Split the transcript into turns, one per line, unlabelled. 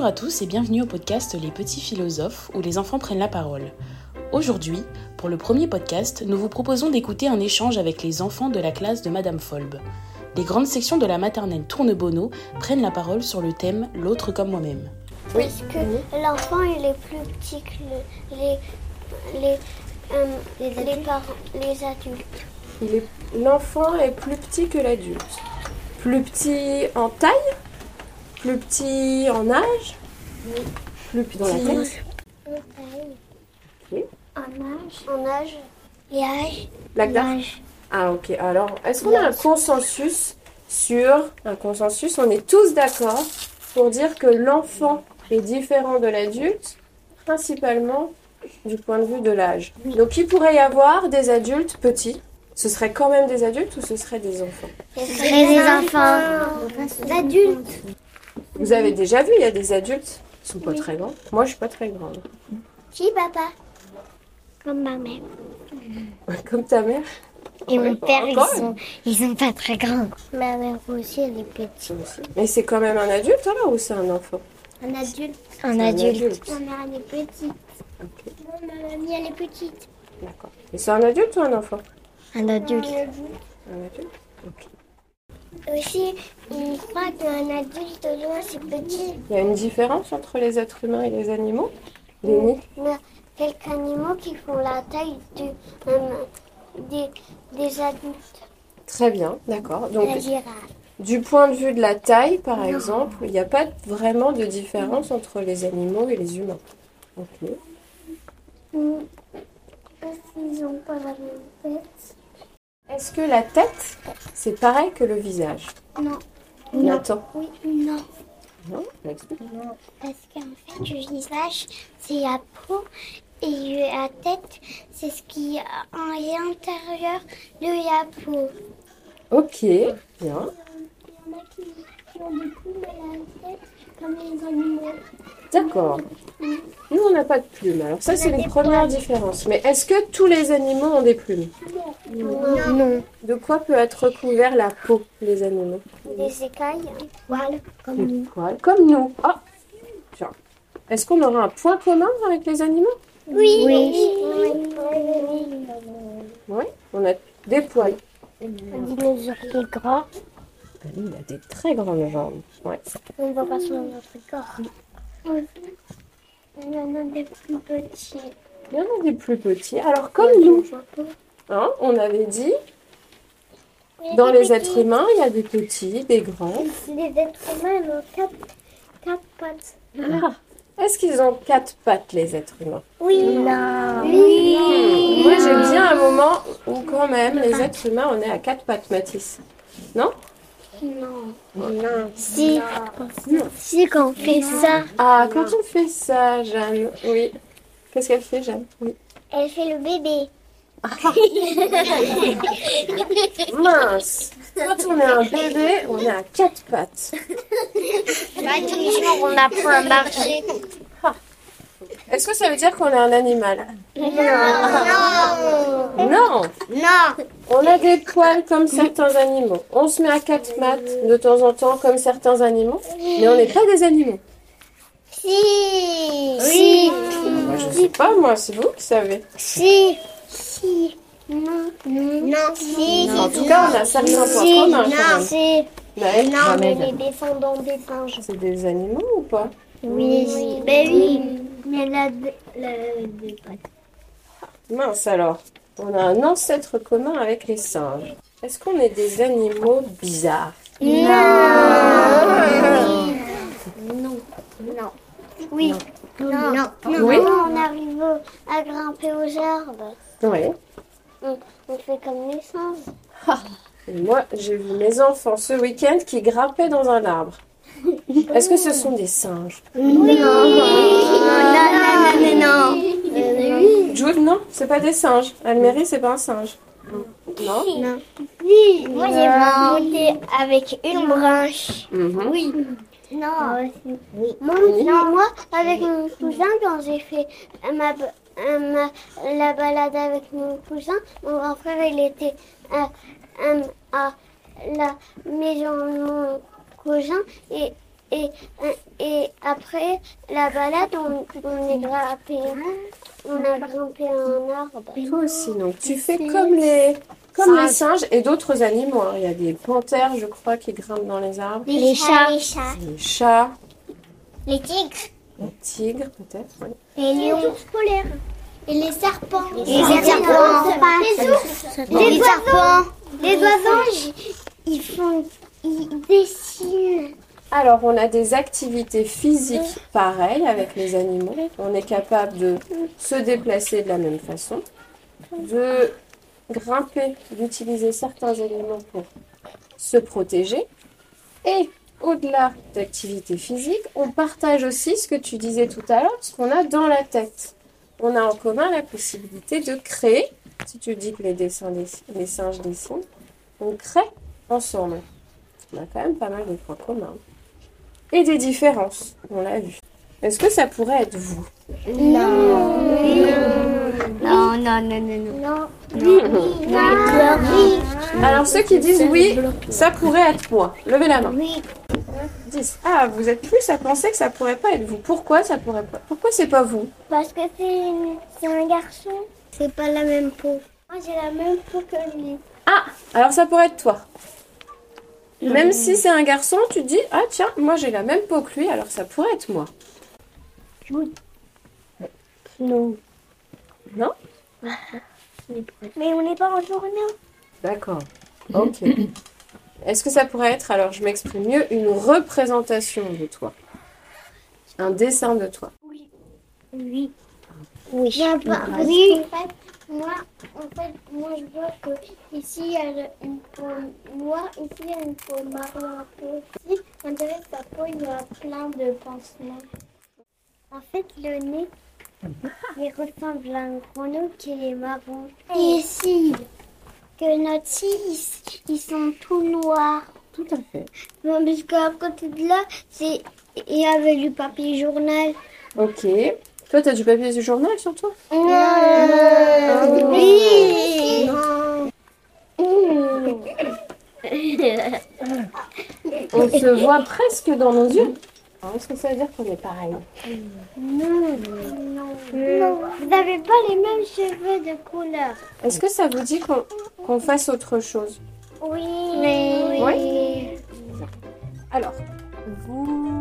à tous et bienvenue au podcast Les Petits Philosophes où les enfants prennent la parole. Aujourd'hui, pour le premier podcast, nous vous proposons d'écouter un échange avec les enfants de la classe de Madame Folb. Les grandes sections de la maternelle Tournebonneau prennent la parole sur le thème « L'autre comme moi-même ».
Oui. Parce que l'enfant il est plus petit que les adultes.
L'enfant est plus petit que l'adulte. Plus petit en taille, plus petit en âge,
oui.
Plus petit dans la tête.
En taille.
Oui.
En âge. Et âge.
L'âge. Ah ok. Alors, est-ce qu'on a un consensus, on est tous d'accord pour dire que l'enfant est différent de l'adulte, principalement du point de vue de l'âge. Oui. Donc il pourrait y avoir des adultes petits. Ce serait quand même des adultes ou ce serait des enfants?
Ce serait des enfants. Des adultes.
Vous avez déjà vu, il y a des adultes qui sont pas très grands. Moi, je suis pas très grande.
Si, papa. Comme ma mère.
Comme ta mère?
Et mon père, ils sont pas très grands. Ma mère aussi, elle est petite.
Mais c'est quand même un adulte alors ou c'est un enfant?
Un adulte.
Un adulte.
Ma mère, elle est petite.
Okay.
Ma mamie, elle est petite.
D'accord. Et c'est un adulte ou un enfant?
Un adulte.
Un adulte. Ok.
Aussi, on croit qu'un adulte, c'est petit.
Il y a une différence entre les êtres humains et les animaux?
Il y a quelques animaux qui font la taille des adultes.
Très bien, d'accord. Donc,
la girafe.
Du point de vue de la taille, par exemple, il n'y a pas vraiment de différence entre les animaux et les humains. Ok.
Ils n'ont pas la même tête.
Est-ce que la tête, c'est pareil que le visage?
Non.
Nathan?
Oui, non.
Non, explique.
Non, parce qu'en fait, le visage, c'est la peau et la tête, c'est ce qui est à l'intérieur de la peau.
Ok, bien.
Il y en a qui ont des plumes à la tête, comme les animaux.
D'accord. Nous, on n'a pas de plumes. Alors ça, c'est une première différence. Mais est-ce que tous les animaux ont des plumes?
Non.
De quoi peut être recouvert la peau des animaux?
Des écailles, des poils, comme nous.
Poils, comme nous. Ah, tiens. Est-ce qu'on aura un point commun avec les animaux?
Oui.
Oui, on a des poils.
Un dinosaure qui est grand.
Il a des très grandes jambes. Ouais.
On ne voit pas sur notre corps. Il y en a des plus petits.
Il y en a des plus petits. Alors, comme nous, hein, on avait dit, dans les êtres humains, il y a des petits, des grands.
Les êtres humains, ils ont quatre pattes.
Ah, est-ce qu'ils ont 4 pattes, les êtres humains?
Oui. Non. Oui.
Moi, j'ai bien un moment où, quand même, les êtres humains, on est à 4 pattes, Mathis. Non?
Non. Si. Si, quand on fait ça.
Ah, quand on fait ça, Jeanne, oui. Qu'est-ce qu'elle fait, Jeanne? Oui.
Elle fait le bébé.
Mince. Quand on est un bébé, on est à 4 pattes.
Tous les jours, on apprend à marcher.
Est-ce que ça veut dire qu'on est un animal?
Non.
Non.
Non.
On a des poils comme certains animaux. On se met à 4 pattes de temps en temps comme certains animaux, mais on n'est pas des animaux.
Si.
Oui. Moi, je sais pas, moi, c'est vous qui savez.
Si. Non. Si.
En tout cas, on a certains points communs.
Non. Si.
Ouais.
Non, mais les descendants des singes.
C'est des animaux ou pas?
Oui. Ben oui. Mais des pattes.
Mince alors. On a un ancêtre commun avec les singes. Est-ce qu'on est des animaux bizarres?
Non. Oui. Non.
Oui.
On arrive à grimper aux arbres.
Oui.
On fait comme les singes.
Et moi, j'ai vu mes enfants ce week-end qui grimpaient dans un arbre. Est-ce que ce sont des singes?
Oui. Non.
Jude, non, c'est pas des singes. Almérie, c'est pas un singe. Non?
Oui. Moi, j'ai monté avec une branche.
Oui.
Non. Moi, avec mon cousin, quand j'ai fait la balade avec mon cousin, mon grand frère, il était à la maison de mon cousin et et après la balade, on est grimpé. On a grimpé un arbre.
Toi aussi, donc tu fais comme les singes et d'autres animaux. Hein. Il y a des panthères, je crois, qui grimpent dans les arbres.
Les chats.
Les chats.
Les tigres.
Les tigres, peut-être, oui.
Les lions polaires. Et les serpents.
Les
serpents. Les ours. Les serpents. Les oiseaux, ils dessinent.
Alors, on a des activités physiques pareilles avec les animaux. On est capable de se déplacer de la même façon, de grimper, d'utiliser certains éléments pour se protéger. Et au-delà d'activités physiques, on partage aussi ce que tu disais tout à l'heure, ce qu'on a dans la tête. On a en commun la possibilité de créer, si tu dis que les singes dessinent, on crée ensemble. On a quand même pas mal de points communs. Et des différences, on l'a vu. Est-ce que ça pourrait être vous?
Non.
Alors ceux qui disent oui, ça pourrait être moi. Levez la main.
Oui.
10. Ah, vous êtes plus à penser que ça pourrait pas être vous. Pourquoi ça pourrait pas? Pourquoi c'est pas vous?
Parce que c'est un garçon. C'est pas la même peau. Moi, j'ai la même peau que lui.
Ah, alors ça pourrait être toi. Même si c'est un garçon, tu te dis, ah tiens, moi j'ai la même peau que lui, alors ça pourrait être moi.
Oui. Non.
Non?
Mais on n'est pas en journée.
D'accord. Ok. Est-ce que ça pourrait être, alors je m'exprime mieux, une représentation de toi? Un dessin de toi?
Oui. Oui. Oui. Oui. Moi, je vois que ici, il y a une peau noire, ici, il y a une peau marron un peu aussi. On dirait que sa peau, il y a plein de pansements. En fait, le nez, il ressemble à un gros nez qui est marron. Et ici, que notre cils, ils sont tout noirs.
Tout à fait.
Non, parce qu'à côté de là, il y avait du papier journal.
Ok. Toi, t'as du papier du journal sur toi?
Oui.
On se voit presque dans nos yeux. Alors, est-ce que ça veut dire qu'on est pareil?
Non. Vous n'avez pas les mêmes cheveux de couleur.
Est-ce que ça vous dit qu'on fasse autre chose?
Oui.
Oui. Alors, vous